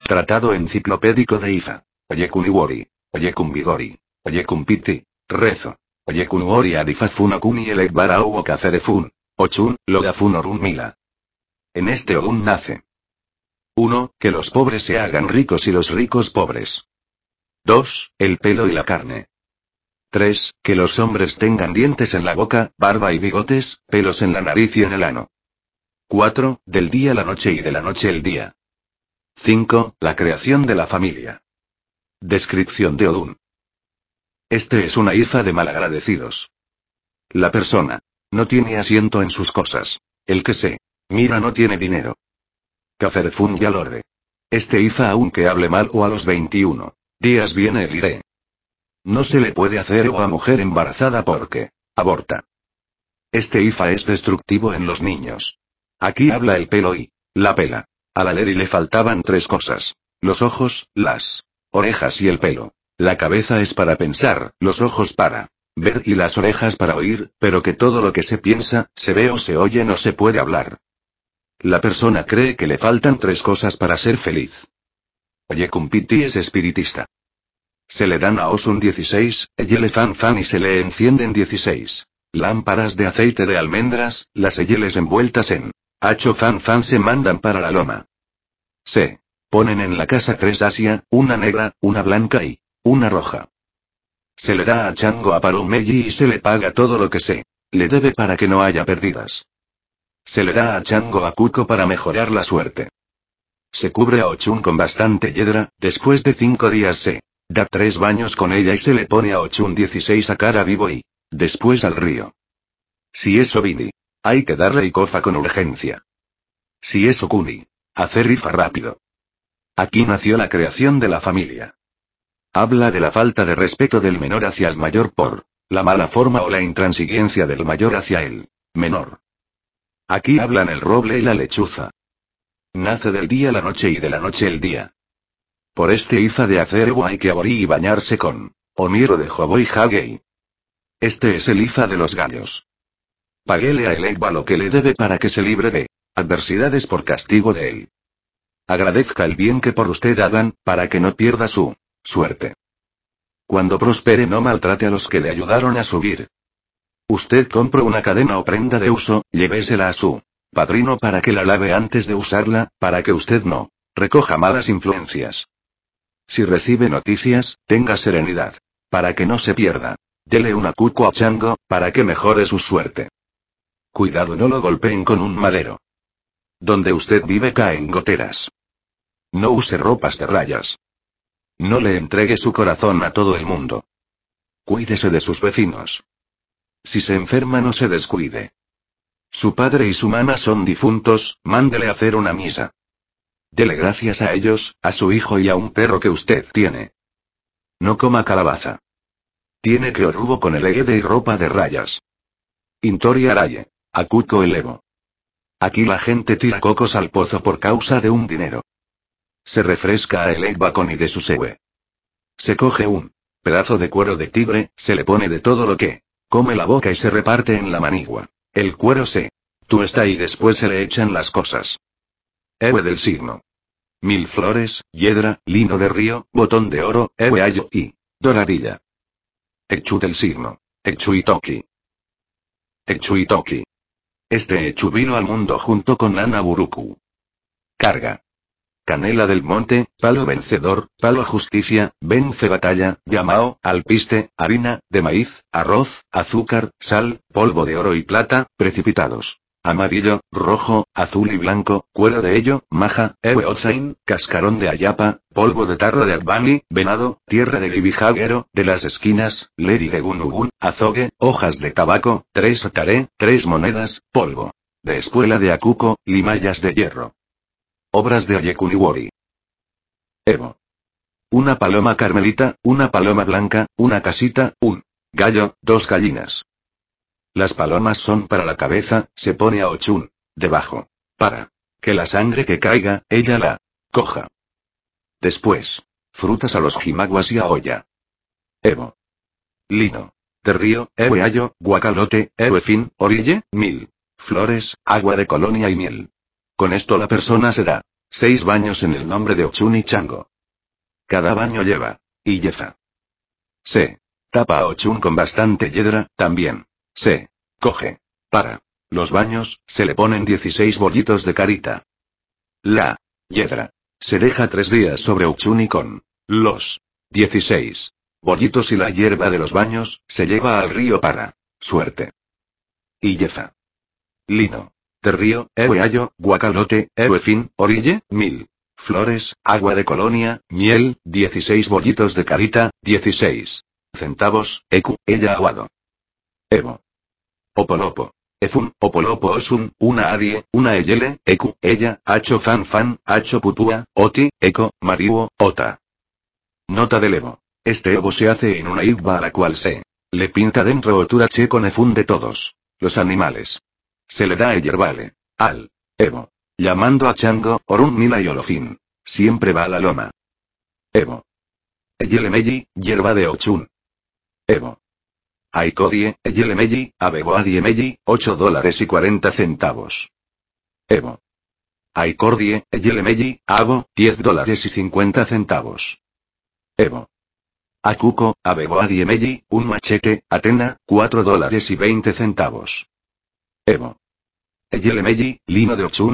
Tratado enciclopédico de Ifa. Oyekuniwori. Oyekunbigori. Oyekumpiti. Rezo. Oyekunuori adifafun okuni elekbara uo kacerefun. Ochun, logafun orun mila. En este Ogún nace. 1. Que los pobres se hagan ricos y los ricos pobres. 2. El pelo y la carne. 3. Que los hombres tengan dientes en la boca, barba y bigotes, pelos en la nariz y en el ano. 4. Del día la noche y de la noche el día. 5. La creación de la familia. Descripción de Odún. Este es una Ifa de malagradecidos. La persona no tiene asiento en sus cosas. El que se mira no tiene dinero. Caferfun Yalore. Este Ifa aunque hable mal o a los 21 días viene el iré. No se le puede hacer o a mujer embarazada porque aborta. Este Ifa es destructivo en los niños. Aquí habla el pelo y la pela. A la Leri le faltaban 3 cosas. Los ojos, las orejas y el pelo. La cabeza es para pensar, los ojos para ver y las orejas para oír, pero que todo lo que se piensa, se ve o se oye no se puede hablar. La persona cree que le faltan 3 cosas para ser feliz. Oyekumpiti es espiritista. Se le dan a Osun 16, Eyele Fan Fan y se le encienden 16 lámparas de aceite de almendras, las Eyeles envueltas en Hacho Fan Fan se mandan para la loma. Se ponen en la casa 3 Asia, una negra, una blanca y una roja. Se le da a Chango a Parumeyi y se le paga todo lo que se le debe para que no haya pérdidas. Se le da a Chango a Cuco para mejorar la suerte. Se cubre a Ochun con bastante hiedra, después de 5 días se da 3 baños con ella y se le pone a Ochun 16 a cara vivo y después al río. Si es Obini, hay que darle Ikofa con urgencia. Si es Okuni, hacer rifa rápido. Aquí nació la creación de la familia. Habla de la falta de respeto del menor hacia el mayor por la mala forma o la intransigencia del mayor hacia el menor. Aquí hablan el roble y la lechuza. Nace del día la noche y de la noche el día. Por este Ifa de hacer hay que aborí y bañarse con Omiro de Joboy Hagei. Este es el Ifa de los gallos. Paguele a Elegba lo que le debe para que se libre de adversidades por castigo de él. Agradezca el bien que por usted hagan, para que no pierda su suerte. Cuando prospere no maltrate a los que le ayudaron a subir. Usted compra una cadena o prenda de uso, llévesela a su padrino para que la lave antes de usarla, para que usted no recoja malas influencias. Si recibe noticias, tenga serenidad. Para que no se pierda. Dele una cuco a Chango, para que mejore su suerte. Cuidado no lo golpeen con un madero. Donde usted vive caen goteras. No use ropas de rayas. No le entregue su corazón a todo el mundo. Cuídese de sus vecinos. Si se enferma no se descuide. Su padre y su mamá son difuntos, mándele a hacer una misa. Dele gracias a ellos, a su hijo y a un perro que usted tiene. No coma calabaza. Tiene que orubo con el egue y ropa de rayas. Intori araye. Akuko elevo. Aquí la gente tira cocos al pozo por causa de un dinero. Se refresca a el con y de su sewe. Se coge un pedazo de cuero de tigre, se le pone de todo lo que come la boca y se reparte en la manigua. El cuero se tuesta y después se le echan las cosas. Ewe del signo. 1000 flores, hiedra, lino de río, botón de oro, ewe ayo y doradilla. Echu del signo. Echuitoki. Echuitoki. Este Echu vino al mundo junto con Nana Buruku. Carga. Canela del monte, palo vencedor, palo justicia, vence batalla, llamao, alpiste, harina, de maíz, arroz, azúcar, sal, polvo de oro y plata, precipitados. Amarillo, rojo, azul y blanco, cuero de ello, maja, ewe ozain, cascarón de ayapa, polvo de tarro de albani, venado, tierra de libijagero, de las esquinas, leri de gunugun, azogue, hojas de tabaco, 3 acaré, 3 monedas, polvo. De espuela de acuco, limayas de hierro. Obras de Oyekuniwori. Evo. Una paloma carmelita, una paloma blanca, una casita, un gallo, 2 gallinas. Las palomas son para la cabeza, se pone a Ochun debajo. Para que la sangre que caiga, ella la coja. Después. Frutas a los jimaguas y a olla. Evo. Lino. De río, ewe ayo, guacalote, ewe fin, orille, 1000. Flores, agua de colonia y miel. Con esto la persona se da 6 baños en el nombre de Ochun y Chango. Cada baño lleva. Y yefa. Se. Tapa a Ochun con bastante hiedra, también. Se. Coge. Para. Los baños, se le ponen 16 bollitos de carita. La. Hiedra. Se deja 3 días sobre Ochun y con. Los. 16. Bollitos y la hierba de los baños, se lleva al río para. Suerte. Y yefa. Lino. De río, ayo, guacalote, fin, orille, 1000. Flores, agua de colonia, miel, 16 bollitos de carita, 16 centavos, ella aguado. Evo. Opolopo. Efun, opolopo osun, una adie, una eyele, ella, hacho fan, hacho putúa, oti, mariuo, ota. Nota del Evo. Este Evo se hace en una igba a la cual se le pinta dentro oturache con efun de todos los animales. Se le da el yerbale al Evo. Llamando a Chango, Orun Mila y Olofin. Siempre va a la loma. Evo. Eyelemeyi, hierba de Ochun. Evo. Aikodie, Eyelemeyi, Abeboadiemeyi, $8.40. Evo. Aikordie, Eyelemeyi, Abo, $10.50. Evo. Akuko, Abeboadiemeyi, un machete, Atena, $4.20. Evo. Eyelemeyi, lino de Ochun,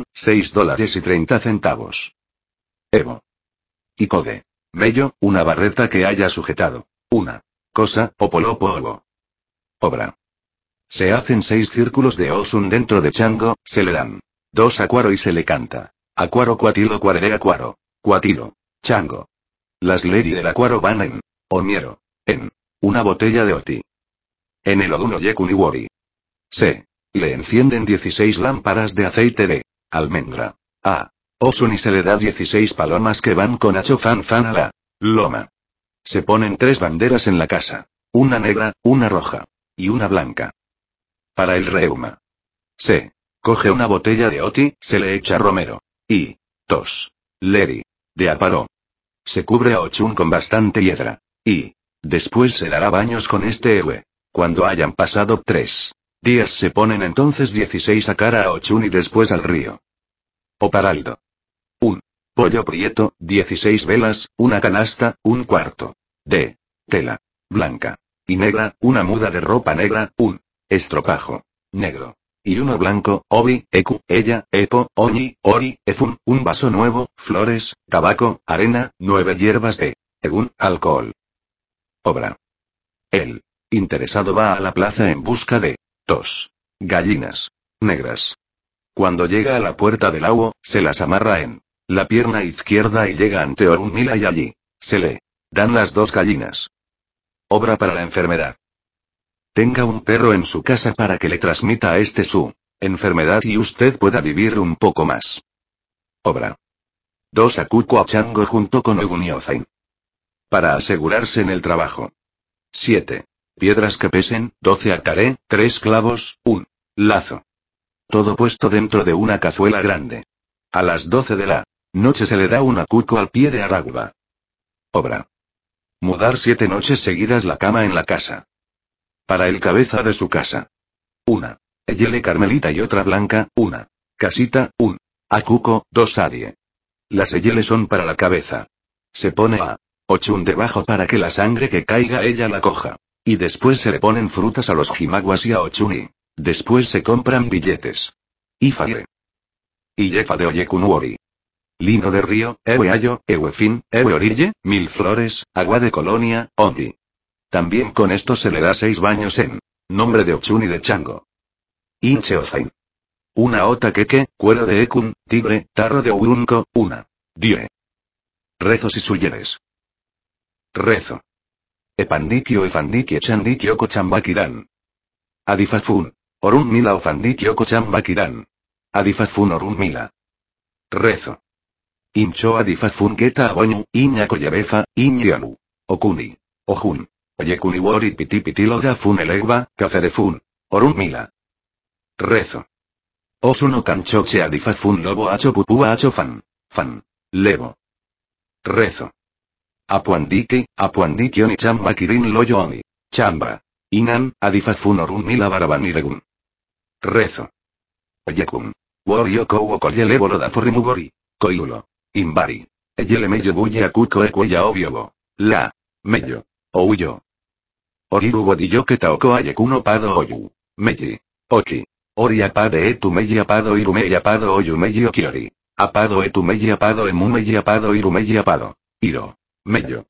$6.30. Evo. Ikode. Mello, una barreta que haya sujetado. Una cosa, opolopo ovo. Obra. Se hacen 6 círculos de Osun dentro de Chango, se le dan 2 acuaro y se le canta. Acuaro cuatilo cuarere acuaro. Cuatilo. Chango. Las lady del acuaro van en. Omiero. En. Una botella de oti. En el oduno yekuniwori. Se. Le encienden 16 lámparas de aceite de almendra. A. Osun y se le da 16 palomas que van con hacho fan a la loma. Se ponen 3 banderas en la casa. Una negra, una roja. Y una blanca. Para el reuma. Se. Coge una botella de oti, se le echa romero. Y. Tos. Leri. De aparo. Se cubre a Ochun con bastante hiedra. Y. Después se dará baños con este ewe. Cuando hayan pasado 3 días se ponen entonces 16 a cara a Ochun y después al río. Oparaldo. Un pollo prieto, 16 velas, una canasta, un cuarto. De tela. Blanca. Y negra, una muda de ropa negra, un estropajo. Negro. Y uno blanco, obi, ella, epo, oñi, ori, efun, un vaso nuevo, flores, tabaco, arena, 9 hierbas de egun, alcohol. Obra. El interesado va a la plaza en busca de 2 gallinas negras. Cuando llega a la puerta del agua, se las amarra en la pierna izquierda y llega ante Orunmila y allí se le dan las 2 gallinas. Obra para la enfermedad. Tenga un perro en su casa para que le transmita a este su enfermedad y usted pueda vivir un poco más. Obra. 2 Akuko a Chango junto con Oguniozain. Para asegurarse en el trabajo. 7 piedras que pesen, 12 acaré, 3 clavos, un lazo. Todo puesto dentro de una cazuela grande. A las 12 de la noche se le da un Akuko al pie de Aragua. Obra. Mudar 7 noches seguidas la cama en la casa. Para el cabeza de su casa. Una eyele carmelita y otra blanca, una casita, un Akuko, 2 adie. Las eyeles son para la cabeza. Se pone a Ochun debajo para que la sangre que caiga ella la coja. Y después se le ponen frutas a los jimaguas y a Ochuni. Después se compran billetes. Ifaire. Y yefa de Oyekunuori. Lino de río, ayo, fin, orille, 1000 flores, agua de colonia, ondi. También con esto se le da 6 baños en nombre de Ochun y de Chango. Inche Ozain. Una ota queque, cuero de ekun, tigre, tarro de urunco, una. Die. Rezos y suyeres. Rezo. Epandikio efandikio chandikio kochambakiran. Adifafun. Orun mila ofandikio kochambakiran. Adifafun orun mila. Rezo. Incho adifafun geta aboñu, iña koyabefa, iñianu. Okuni. Ojun. Oyekuniwori pitipitilo da fun elegba, cacerefun. Orun mila. Rezo. Osuno canchoche adifafun lobo hacho pupúa hacho fan. Fan. Levo. Rezo. Apuandiki oni chamba kirin loyo oni. Chamba. Inan, adifafun orun mila barabaniregun. Rezo. Oyekun. Worio kowo koyele boloda forrimugori. Koiulo. Imbari. Eyele mello bulle a kuko e cuella obvio. La. Mello. Ouyo. Oriru bodilloque taoko ayekuno pado oyu. Melli. Oki. Ori apade etu melli apado iru melli apado oyu melli okiori. Apado etu melli apado emu melli apado iru melli apado. Iro. Mello.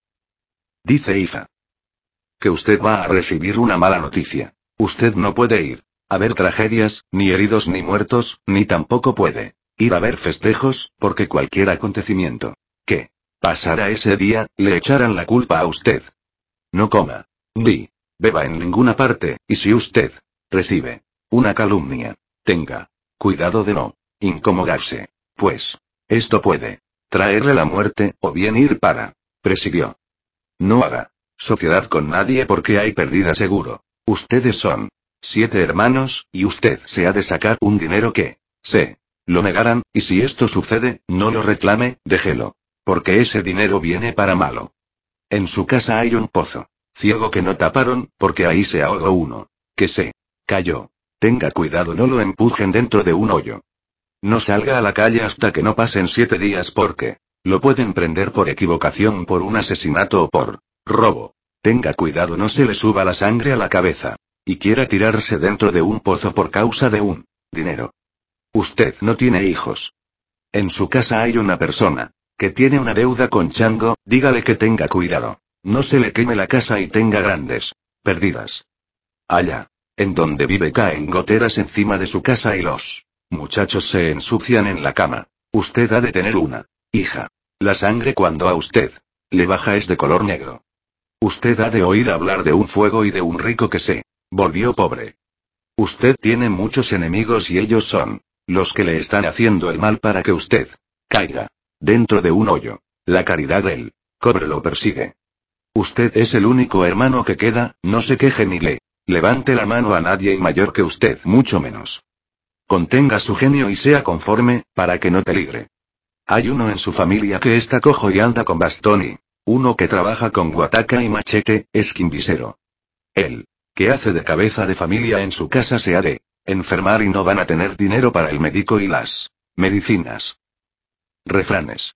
Dice Ifa. Que usted va a recibir una mala noticia. Usted no puede ir a ver tragedias, ni heridos ni muertos, ni tampoco puede ir a ver festejos, porque cualquier acontecimiento que pasara ese día, le echarán la culpa a usted. No coma. Ni beba en ninguna parte, y si usted recibe una calumnia, tenga cuidado de no incomodarse, pues esto puede traerle la muerte, o bien ir para presidio. No haga sociedad con nadie porque hay pérdida seguro. Ustedes son 7 hermanos, y usted se ha de sacar un dinero que se lo negaran, y si esto sucede, no lo reclame, déjelo. Porque ese dinero viene para malo. En su casa hay un pozo ciego que no taparon, porque ahí se ahogó uno que se cayó. Tenga cuidado, no lo empujen dentro de un hoyo. No salga a la calle hasta que no pasen 7 días porque lo pueden prender por equivocación por un asesinato o por robo. Tenga cuidado, no se le suba la sangre a la cabeza y quiera tirarse dentro de un pozo por causa de un dinero. Usted no tiene hijos. En su casa hay una persona que tiene una deuda con Chango, dígale que tenga cuidado. No se le queme la casa y tenga grandes pérdidas. Allá en donde vive caen goteras encima de su casa y los muchachos se ensucian en la cama. Usted ha de tener una hija. La sangre cuando a usted le baja es de color negro. Usted ha de oír hablar de un fuego y de un rico que se volvió pobre. Usted tiene muchos enemigos y ellos son los que le están haciendo el mal para que usted caiga dentro de un hoyo. La caridad del cobre lo persigue. Usted es el único hermano que queda, no se queje ni le levante la mano a nadie y mayor que usted, mucho menos. Contenga su genio y sea conforme, para que no peligre. Hay uno en su familia que está cojo y anda con bastón y uno que trabaja con guataca y machete, es quimbisero. Él, que hace de cabeza de familia en su casa, se ha de enfermar y no van a tener dinero para el médico y las medicinas. Refranes.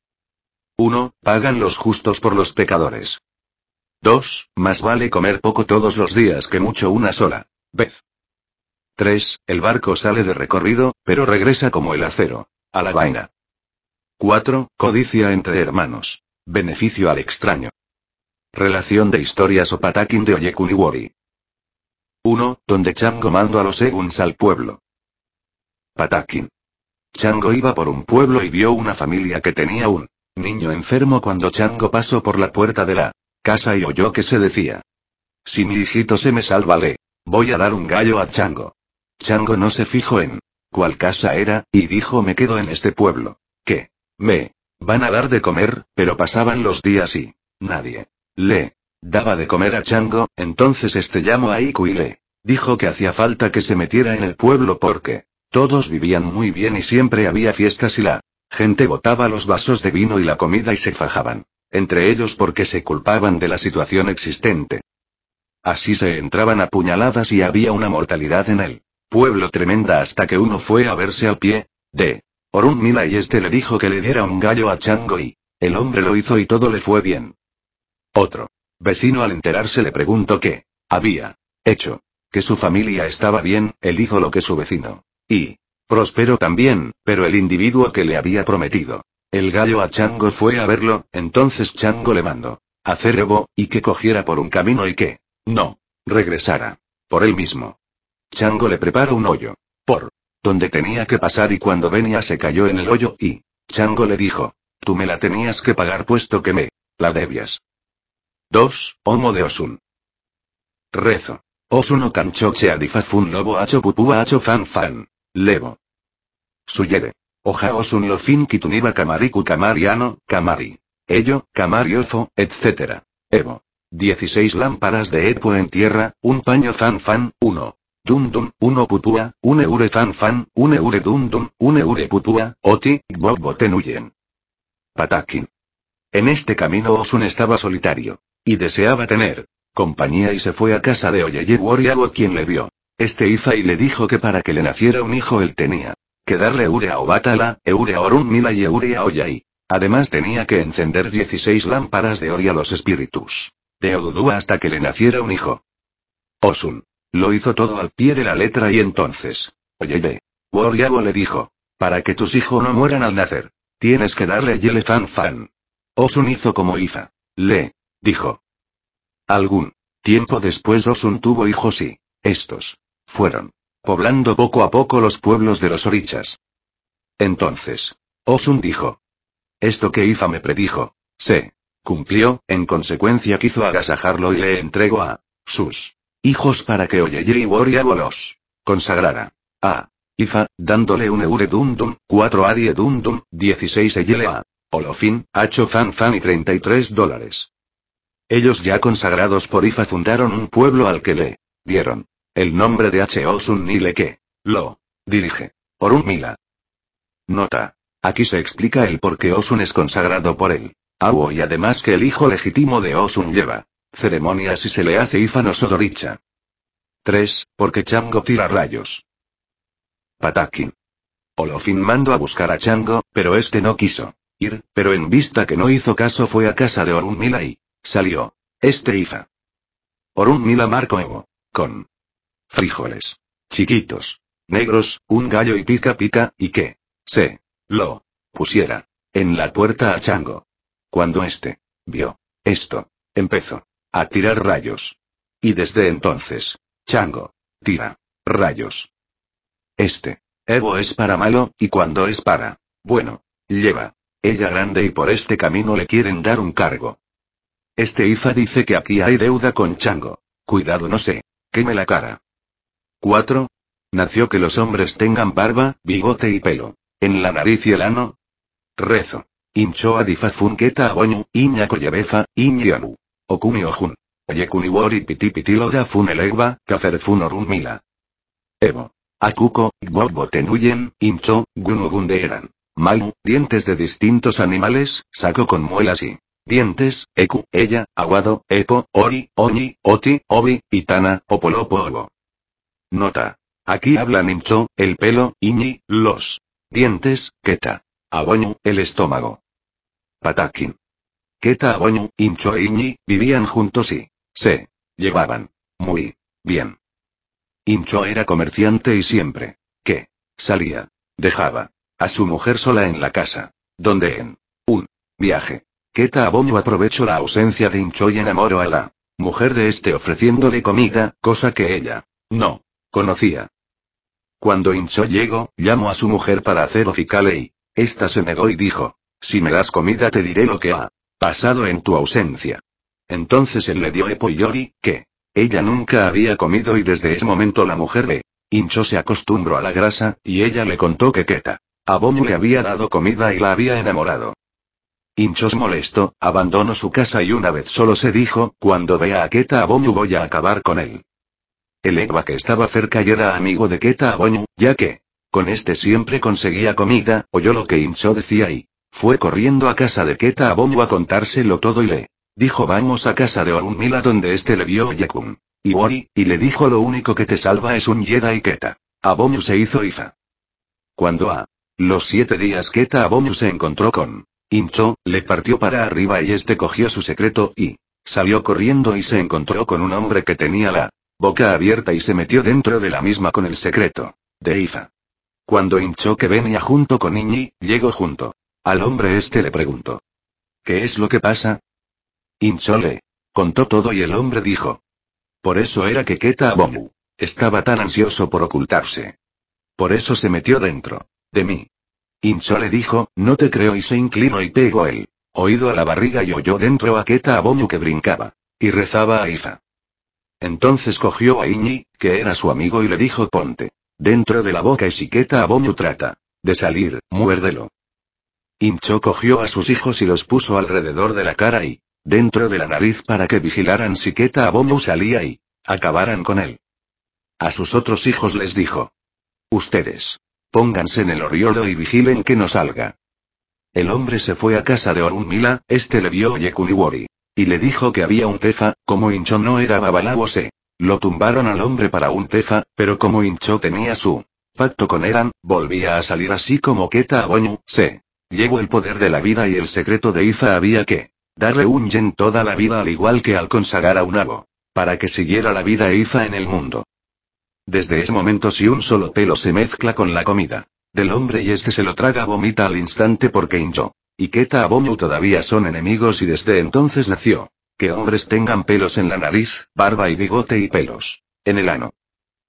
1. Pagan los justos por los pecadores. 2. Más vale comer poco todos los días que mucho una sola vez. 3. El barco sale de recorrido, pero regresa como el acero a la vaina. 4. Codicia entre hermanos. Beneficio al extraño. Relación de historias o patakin de Oyekuniwori. 1. Donde Chango mandó a los Eguns al pueblo. Patakin. Chango iba por un pueblo y vio una familia que tenía un niño enfermo cuando Chango pasó por la puerta de la casa y oyó que se decía: si mi hijito se me salva, le voy a dar un gallo a Chango. Chango no se fijó en cuál casa era, y dijo: me quedo en este pueblo, que me van a dar de comer, pero pasaban los días y nadie le daba de comer a Chango. Entonces llamó a Iku y le dijo que hacía falta que se metiera en el pueblo porque todos vivían muy bien y siempre había fiestas y la gente botaba los vasos de vino y la comida y se fajaban entre ellos porque se culpaban de la situación existente. Así se entraban a puñaladas y había una mortalidad en el pueblo tremenda hasta que uno fue a verse al pie de Orunmila y le dijo que le diera un gallo a Chango y el hombre lo hizo y todo le fue bien. Otro vecino al enterarse le preguntó qué había hecho, que su familia estaba bien, él hizo lo que su vecino y prosperó también, pero el individuo que le había prometido el gallo a Chango fue a verlo, entonces Chango le mandó hacer ebo, y que cogiera por un camino y que no regresara por él mismo. Chango le preparó un hoyo por donde tenía que pasar y cuando venía se cayó en el hoyo y Chango le dijo: tú me la tenías que pagar puesto que me la debías. 2. Homo de Osun. Rezo. Osuno canchoche adifafun lobo hacho pupúa hacho fan fan. Levo. Suyere. Oja osun lo fin kituniba kamariku kamariano, kamari. Ello, kamariofo, etc. Evo. 16 lámparas de Epo en tierra, un paño fan fan, 1. Dum dum, 1 pupúa, un eure fan fan, un eure dum dum, un eure pupúa, oti, botenuyen. Patakin. En este camino Osun estaba solitario y deseaba tener compañía y se fue a casa de Oyeyeworiago, quien le vio hizo y le dijo que para que le naciera un hijo él tenía que darle Eurea o Bátala, Eurea Orunmila y Eurea Oyai. Además tenía que encender 16 lámparas de Ori a los espíritus de Odudua hasta que le naciera un hijo. Osun. Lo hizo todo al pie de la letra y entonces. Oye, Woriago le dijo. Para que tus hijos no mueran al nacer. Tienes que darle Yele Fan Fan. Osun hizo como Ifa. Le dijo. Algún tiempo después Osun tuvo hijos y estos fueron poblando poco a poco los pueblos de los orichas. Entonces, Osun dijo. Esto que Ifa me predijo, se cumplió, en consecuencia quiso agasajarlo y le entregó a sus hijos para que Oyeye y Woriago los consagrara a Ifa, dándole un Eure Dundum, 4 Arie Dundum, 16 Eyele a Olofin, Hacho Fan Fan y $33. Ellos ya consagrados por Ifa fundaron un pueblo al que le dieron el nombre de Osun Nile que lo dirige Orunmila. Nota. Aquí se explica el por qué Osun es consagrado por él. Awo y además que el hijo legítimo de Osun lleva ceremonias y se le hace Ifa no Sodoricha. 3. Porque Chango tira rayos. Patakin. Olofin mandó a buscar a Chango, pero este no quiso ir, pero en vista que no hizo caso fue a casa de Orunmila y salió Ifa. Orunmila marcó Evo con frijoles chiquitos, negros, un gallo y pica pica, y que se lo pusiera en la puerta a Chango. Cuando este vio esto, empezó a tirar rayos. Y desde entonces, Chango tira rayos. Evo es para malo, y cuando es para bueno, lleva ella grande y por este camino le quieren dar un cargo. Ifa dice que aquí hay deuda con Chango. Cuidado no sé, queme la cara. 4. Nació que los hombres tengan barba, bigote y pelo en la nariz y el ano. Rezo. Inchoa difafun keta aboñu, iña koyebefa, iñianu. Okuni ojun. Oyekuniwori piti pitilo da fun elegba, kaferfun Orunmila. Evo. Akuko, Gbogbo tenuyen, Incho, Gunugunde eran. Malu, dientes de distintos animales, saco con muelas y dientes, Eku, ella, Aguado, Epo, Ori, Oñi, Oti, Obi, Itana, Opolopo Obo. Nota. Aquí hablan Incho, el pelo, Iñi, los dientes, Keta. Aboñu, el estómago. Patakin. Keta Aboñu, Incho e Iñi, vivían juntos y se llevaban muy bien. Incho era comerciante y siempre que salía, dejaba a su mujer sola en la casa, donde en un viaje, Keta Aboñu aprovechó la ausencia de Incho y enamoró a la mujer de ofreciéndole comida, cosa que ella no conocía. Cuando Incho llegó, llamó a su mujer para hacer oficale y esta se negó y dijo, si me das comida te diré lo que ha pasado en tu ausencia. Entonces él le dio Epo y Ori, que ella nunca había comido y desde ese momento la mujer de Incho se acostumbró a la grasa, y ella le contó que Keta Aboñu le había dado comida y la había enamorado. Incho se molestó, abandonó su casa y una vez solo se dijo, cuando vea a Keta Aboñu voy a acabar con él. El Egba que estaba cerca y era amigo de Keta Aboñu, ya que con siempre conseguía comida, oyó lo que Incho decía y fue corriendo a casa de Keta Aboñu a contárselo todo y le dijo vamos a casa de Orunmila donde le vio Oyekun y Wori, y le dijo lo único que te salva es un Jedi y Keta Aboñu se hizo Ifa. Cuando a los 7 días Keta Aboñu se encontró con Incho, le partió para arriba y cogió su secreto y salió corriendo y se encontró con un hombre que tenía la boca abierta y se metió dentro de la misma con el secreto de Ifa. Cuando Incho que venía junto con Iñi, llegó junto al hombre le preguntó. ¿Qué es lo que pasa? Incho le contó todo y el hombre dijo. Por eso era que Keta Aboñu estaba tan ansioso por ocultarse. Por eso se metió dentro de mí. Incho le dijo, no te creo y se inclinó y pegó el oído a la barriga y oyó dentro a Keta Aboñu que brincaba y rezaba a Ifa. Entonces cogió a Iñi, que era su amigo y le dijo ponte dentro de la boca y si Keta Aboñu trata de salir, muérdelo. Incho cogió a sus hijos y los puso alrededor de la cara y dentro de la nariz para que vigilaran si Keta Aboñu salía y acabaran con él. A sus otros hijos les dijo. Ustedes pónganse en el oriolo y vigilen que no salga. El hombre se fue a casa de Orunmila, le vio Oyekuniwori y le dijo que había un tefa, como Incho no era babalao lo tumbaron al hombre para un tefa, pero como Incho tenía su pacto con Eran, volvía a salir así como Keta Aboñu, se. Llevo el poder de la vida y el secreto de Ifa había que darle un yen toda la vida al igual que al consagrar a un Abo. Para que siguiera la vida Ifa en el mundo. Desde ese momento si un solo pelo se mezcla con la comida del hombre y este se lo traga vomita al instante porque Injo y Keta Aboñu todavía son enemigos y desde entonces nació. Que hombres tengan pelos en la nariz, barba y bigote y pelos en el ano.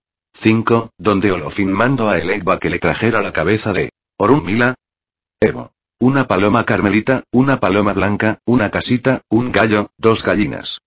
5. Donde Olofin mandó a Elegba que le trajera la cabeza de Orunmila. Evo. Una paloma carmelita, una paloma blanca, una casita, un gallo, 2 gallinas.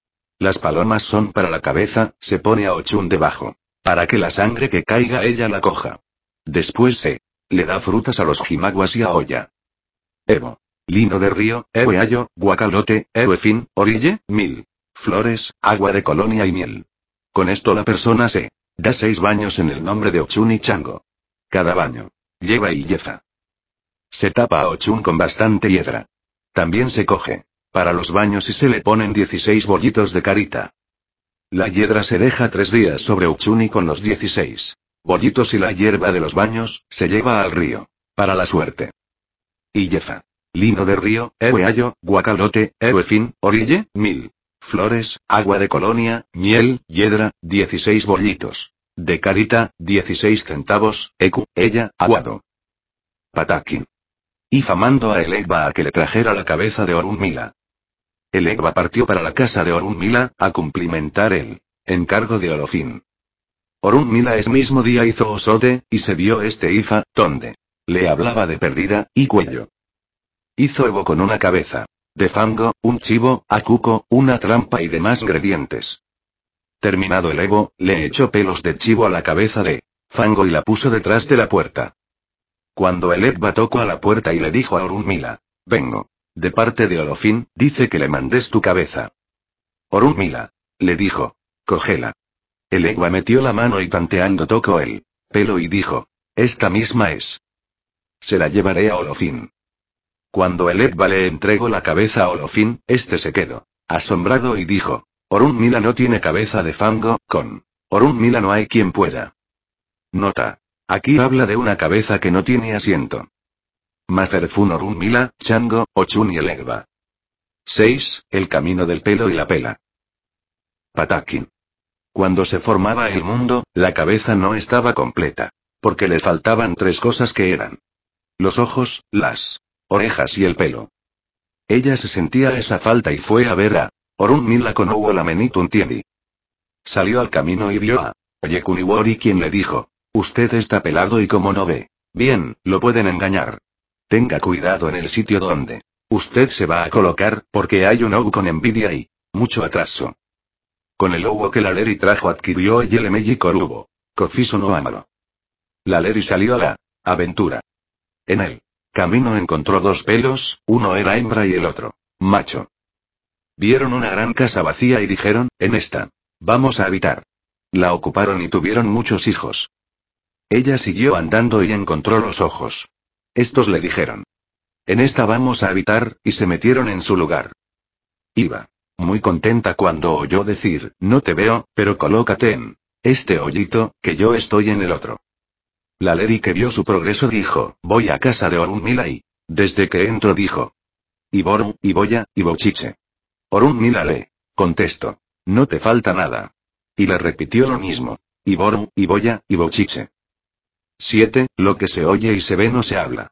Las palomas son para la cabeza, se pone a Ochun debajo. Para que la sangre que caiga ella la coja. Después se le da frutas a los jimaguas y a Oya. Evo. Lino de río, Eweayo, guacalote, Ewefin, orille, mil. Flores, agua de colonia y miel. Con esto la persona se da 6 baños en el nombre de Ochun y Chango. Cada baño lleva Illefa. Se tapa a Ochun con bastante hiedra. También se coge para los baños y se le ponen 16 bollitos de carita. La hiedra se deja 3 días sobre Ochun y con los 16 bollitos y la hierba de los baños, se lleva al río. Para la suerte. Illefa. Lino de río, Eweayo, guacalote, Ewefin, orille, mil. Flores, agua de colonia, miel, hiedra, 16 bollitos. De carita, 16 centavos, ella, aguado. Patakin. Ifa mandó a Elegba a que le trajera la cabeza de Orunmila. Elegba partió para la casa de Orunmila, a cumplimentar el encargo de Olofin. Orunmila ese mismo día hizo osote, y se vio Ifa, donde le hablaba de perdida, y cuello. Hizo Evo con una cabeza de fango, un chivo, a cuco, una trampa y demás ingredientes. Terminado el Evo, le echó pelos de chivo a la cabeza de fango y la puso detrás de la puerta. Cuando Elegba tocó a la puerta y le dijo a Orunmila, vengo de parte de Olofin, dice que le mandes tu cabeza. Orunmila le dijo, cógela. Elegba metió la mano y tanteando tocó el pelo y dijo, esta misma es. Se la llevaré a Olofin. Cuando Elegba le entregó la cabeza a Olofin, este se quedó asombrado y dijo, Orunmila no tiene cabeza de fango, con Orunmila no hay quien pueda. Nota. Aquí habla de una cabeza que no tiene asiento. Mazerfun Orunmila, Chango, Ochun y Elegba. 6. El camino del pelo y la pela. Patakin. Cuando se formaba el mundo, la cabeza no estaba completa. Porque le faltaban 3 cosas que eran los ojos, las orejas y el pelo. Ella se sentía esa falta y fue a ver a Orunmila con Uolamenitun Tieni. Salió al camino y vio a Oyekuniwori quien le dijo, usted está pelado y como no ve bien, lo pueden engañar. Tenga cuidado en el sitio donde usted se va a colocar, porque hay un Ou con envidia y mucho atraso. Con el Ou que la Leri trajo adquirió Yelemeyi Korubo. Kofiso no Amaro. La Leri salió a la aventura. En el camino encontró 2 pelos, uno era hembra y el otro macho. Vieron una gran casa vacía y dijeron, en esta vamos a habitar. La ocuparon y tuvieron muchos hijos. Ella siguió andando y encontró los ojos. Estos le dijeron, en esta vamos a habitar, y se metieron en su lugar. Iba muy contenta cuando oyó decir, no te veo, pero colócate en este hoyito, que yo estoy en el otro. La Leri que vio su progreso dijo, voy a casa de Orunmila y, desde que entro dijo, Iboru, Iboya, Ibochiche. Orunmila le contestó, no te falta nada. Y le repitió lo mismo, Iboru, Iboya, Ibochiche. 7. Lo que se oye y se ve no se habla.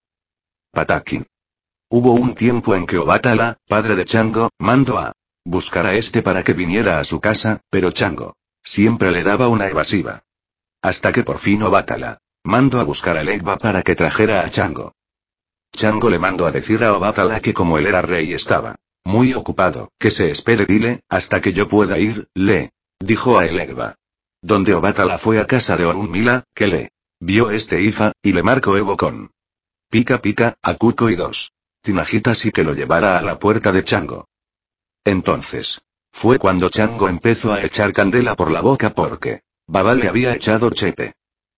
Patakin. Hubo un tiempo en que Obatala, padre de Chango, mandó a buscar a este para que viniera a su casa, pero Chango siempre le daba una evasiva. Hasta que por fin Obatala mandó a buscar a Elegba para que trajera a Chango. Chango le mandó a decir a Obatala que como él era rey estaba muy ocupado, que se espere dile, hasta que yo pueda ir, le dijo a Elegba. Donde Obatala fue a casa de Orunmila, que le vio Ifa, y le marcó Evo con pica pica, a Cuco y 2 tinajitas y que lo llevara a la puerta de Chango. Entonces fue cuando Chango empezó a echar candela por la boca porque Baba le había echado chepe.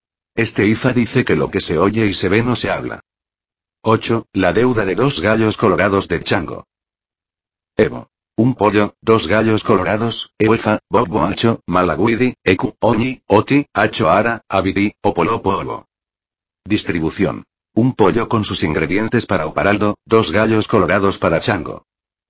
Ifa dice que lo que se oye y se ve no se habla. 8. La deuda de 2 gallos colorados de Chango. Evo. Un pollo, 2 gallos colorados, Ewefa, Bobo Acho, Malaguidi, Eku, Oñi, Oti, Acho Ara, Abidi, Opolopo Ovo. Distribución. Un pollo con sus ingredientes para Oparaldo, 2 gallos colorados para Chango.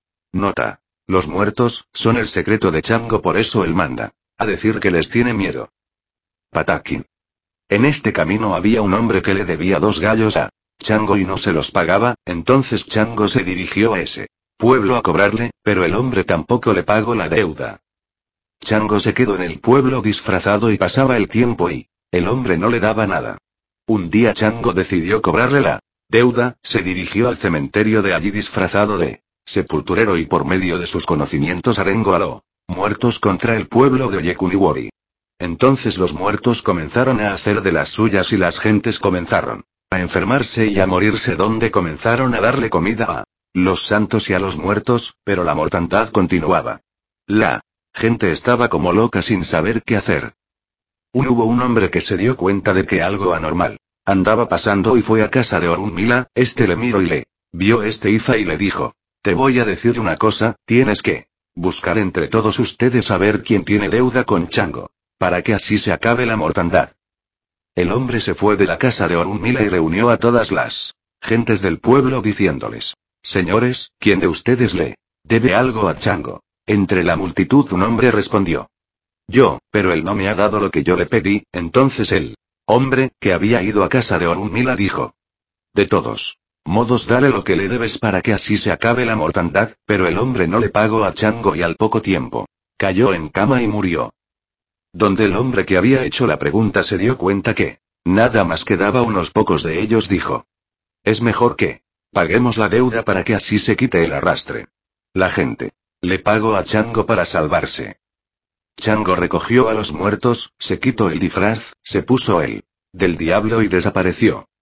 Nota. Los muertos, son el secreto de Chango, por eso él manda. A decir que les tiene miedo. Pataki. En este camino había un hombre que le debía 2 gallos a Chango y no se los pagaba, entonces Chango se dirigió a ese pueblo a cobrarle, pero el hombre tampoco le pagó la deuda. Chango se quedó en el pueblo disfrazado y pasaba el tiempo y el hombre no le daba nada. Un día Chango decidió cobrarle la deuda, se dirigió al cementerio de allí disfrazado de sepulturero y por medio de sus conocimientos arengó a los muertos contra el pueblo de Oyekuniwori. Entonces los muertos comenzaron a hacer de las suyas y las gentes comenzaron a enfermarse y a morirse, donde comenzaron a darle comida a los santos y a los muertos, pero la mortandad continuaba. La gente estaba como loca sin saber qué hacer. Hubo un hombre que se dio cuenta de que algo anormal andaba pasando y fue a casa de Orunmila, le miró y le vio Ifa y le dijo: te voy a decir una cosa, tienes que buscar entre todos ustedes a ver quién tiene deuda con Chango, para que así se acabe la mortandad. El hombre se fue de la casa de Orunmila y reunió a todas las gentes del pueblo diciéndoles: señores, ¿quién de ustedes le debe algo a Chango? Entre la multitud un hombre respondió: yo, pero él no me ha dado lo que yo le pedí. Entonces el hombre, que había ido a casa de Orunmila, dijo: de todos modos dale lo que le debes para que así se acabe la mortandad, pero el hombre no le pagó a Chango y al poco tiempo cayó en cama y murió. Donde el hombre que había hecho la pregunta se dio cuenta que nada más quedaba unos pocos de ellos, dijo: es mejor que paguemos la deuda para que así se quite el arrastre. La gente le pagó a Chango para salvarse. Chango recogió a los muertos, se quitó el disfraz, se puso el del diablo y desapareció.